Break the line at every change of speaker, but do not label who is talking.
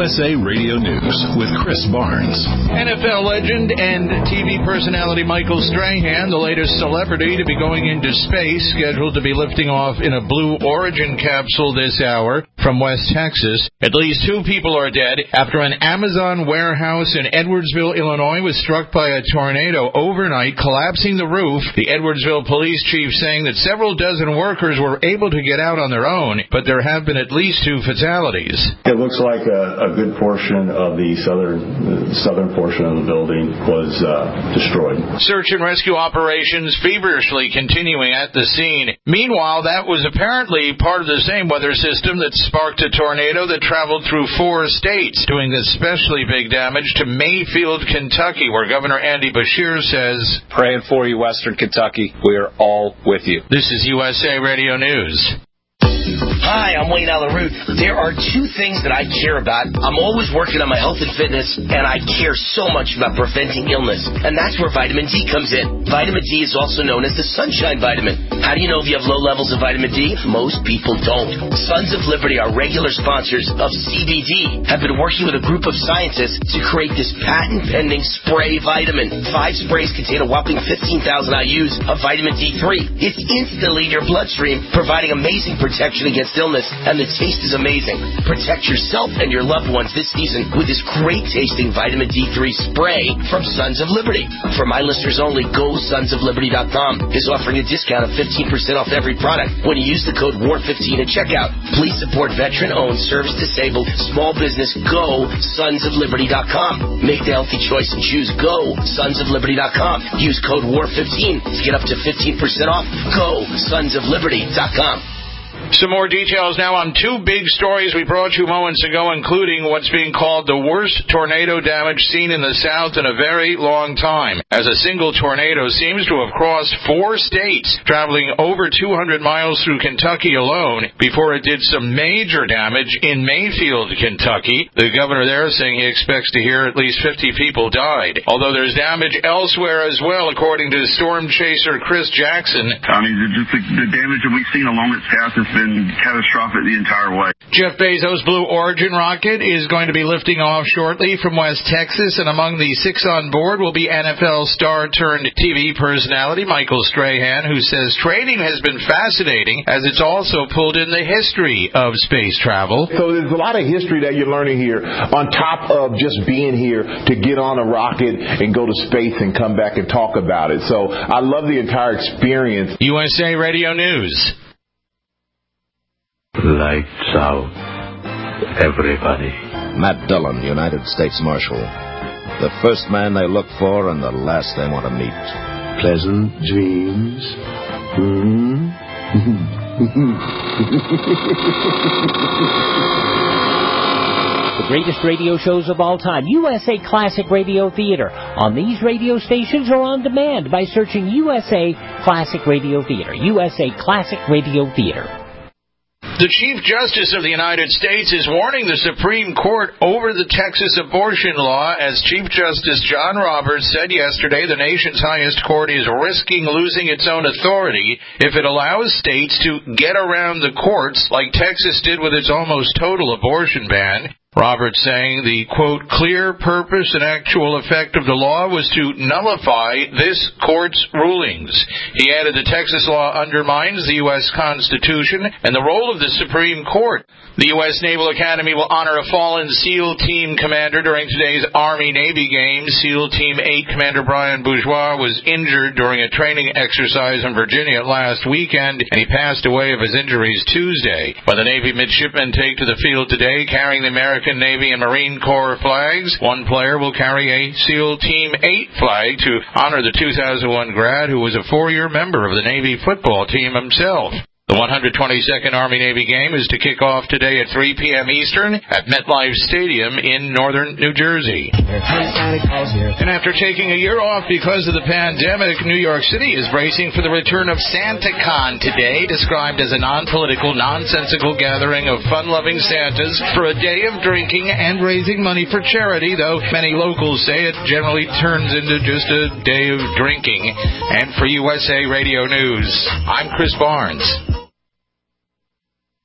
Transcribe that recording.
USA Radio News with Chris Barnes.
NFL legend and TV personality Michael Strahan, the latest celebrity to be going into space, scheduled to be lifting off in a Blue Origin capsule this hour from West Texas. At least 2 people are dead after an Amazon warehouse in Edwardsville, Illinois, was struck by a tornado overnight, collapsing the roof. The Edwardsville police chief saying that several dozen workers were able to get out on their own, but there have been at least 2 fatalities.
It looks like a good portion of the southern portion of the building was destroyed.
Search and rescue operations feverishly continuing at the scene. Meanwhile, that was apparently part of the same weather system that sparked a tornado that traveled through 4 states, doing especially big damage to Mayfield, Kentucky, where Governor Andy Beshear says,
"Praying for you, Western Kentucky. We are all with you."
This is USA Radio News.
Hi, I'm Wayne Alaroot. There are 2 things that I care about. I'm always working on my health and fitness, and I care so much about preventing illness. And that's where vitamin D comes in. Vitamin D is also known as the sunshine vitamin. How do you know if you have low levels of vitamin D? Most people don't. Sons of Liberty, our regular sponsors of CBD, have been working with a group of scientists to create this patent-pending spray vitamin. 5 sprays contain a whopping 15,000 IUs of vitamin D3. It's instantly in your bloodstream, providing amazing protection against illness, and the taste is amazing. Protect yourself and your loved ones this season with this great-tasting vitamin D3 spray from Sons of Liberty. For my listeners only, GoSonsOfLiberty.com is offering a discount of 15% off every product when you use the code WAR15 at checkout. Please support veteran-owned, service-disabled, small business. GoSonsOfLiberty.com. Make the healthy choice and choose GoSonsOfLiberty.com. Use code WAR15 to get up to 15% off. GoSonsOfLiberty.com.
Some more details now on 2 big stories we brought you moments ago, including what's being called the worst tornado damage seen in the South in a very long time, as a single tornado seems to have crossed 4 states, traveling over 200 miles through Kentucky alone before it did some major damage in Mayfield, Kentucky. The governor there is saying he expects to hear at least 50 people died, although there's damage elsewhere as well, according to storm chaser Chris Jackson.
I mean, the damage that we've seen along its path has been catastrophic the entire way.
Jeff Bezos' Blue Origin rocket is going to be lifting off shortly from West Texas, and among the 6 on board will be NFL star-turned-TV personality Michael Strahan, who says training has been fascinating as it's also pulled in the history of space travel.
So there's a lot of history that you're learning here on top of just being here to get on a rocket and go to space and come back and talk about it. So I love the entire experience.
USA Radio News.
Lights out, everybody.
Matt Dillon, United States Marshal. The first man they look for and the last they want to meet.
Pleasant dreams.
The greatest radio shows of all time, USA Classic Radio Theater, on these radio stations or on demand by searching USA Classic Radio Theater. USA Classic Radio Theater.
The Chief Justice of the United States is warning the Supreme Court over the Texas abortion law. As Chief Justice John Roberts said yesterday, the nation's highest court is risking losing its own authority if it allows states to get around the courts like Texas did with its almost total abortion ban. Roberts saying the, quote, clear purpose and actual effect of the law was to nullify this court's rulings. He added the Texas law undermines the U.S. Constitution and the role of the Supreme Court. The U.S. Naval Academy will honor a fallen SEAL Team commander during today's Army-Navy Games. SEAL Team 8 Commander Brian Bourgeois was injured during a training exercise in Virginia last weekend, and he passed away of his injuries Tuesday. When the Navy midshipmen take to the field today carrying the American Navy and Marine Corps flags, one player will carry a SEAL Team 8 flag to honor the 2001 grad who was a 4-year member of the Navy football team himself. The 122nd Army-Navy game is to kick off today at 3 p.m. Eastern at MetLife Stadium in northern New Jersey. And after taking a year off because of the pandemic, New York City is bracing for the return of SantaCon today, described as a non-political, nonsensical gathering of fun-loving Santas for a day of drinking and raising money for charity, though many locals say it generally turns into just a day of drinking. And for USA Radio News, I'm Chris Barnes.